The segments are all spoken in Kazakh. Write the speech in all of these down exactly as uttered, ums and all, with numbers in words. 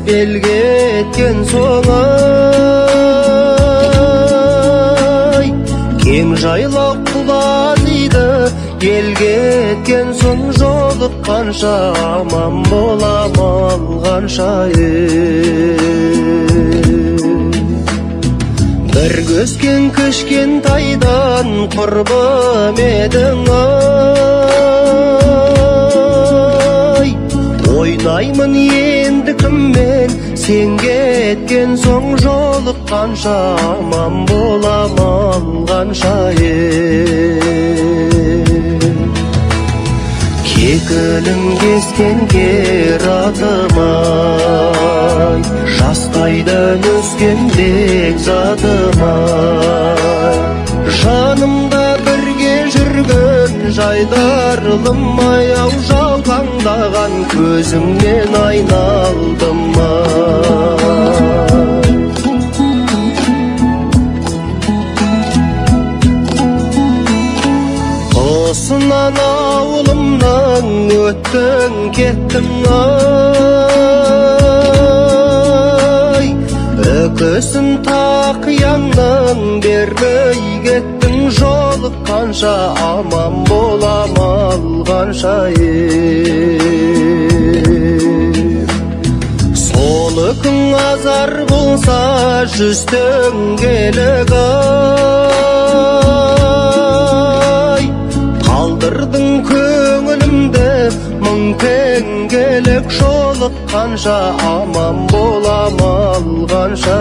elge etken soňay keng jaylap buladidy elge etken soň jolukkança aman bolam algança bir gösken köşken taydan qurbum ediň ay oynayman endi kimmen sen ketken soň jolukkança aman bolam algança Kekilin kesken keratymay Jastaydan öskendek zatymay Janymda birge жүрген жайдарылым аяу жаутаңдаған көзіңнен айналдым Осынан ауылымнан өттің кеттің ай Өкөсін тақияңнан бермей кеттің жолыққанша аман болам алғанша Солыкың азар болса жүздің келік ай Қалдырдың көңілімді мың пеңгелек жолыққанша аман болам алғанша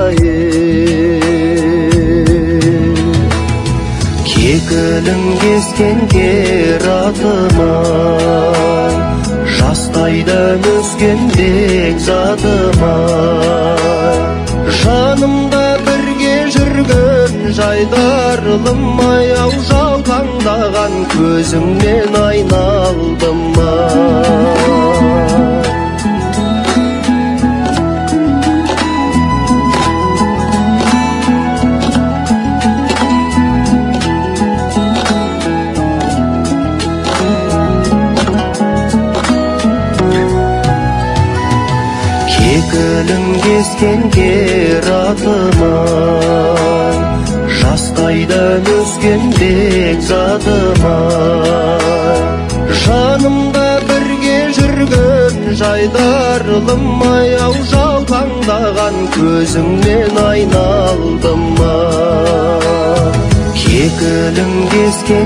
Кекілің kesken keratymay Jastaydan öskendek zatymay Janymda birge жүрген жайдарылым аяу жаутаңдаған көзіңнен айналдым Kekilin kesken keratymay Jastaydan öskendek zatymay Janymda birge жүрген жайдарылым аяу жаутаңдаған көзіңнен айналдым Kekilin kesken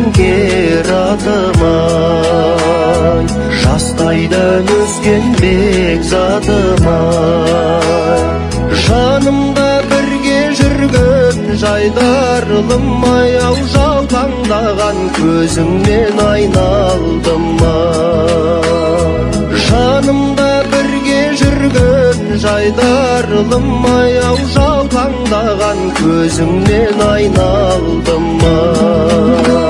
keratymay Jastaydan öskendek zatymay Janymda birge жүрген жайдарылым аяу жаутаңдаған көзіңнен айналдым Жанымда бірге жүрген жайдарылым аяу жаутаңдаған көзіңнен айналдым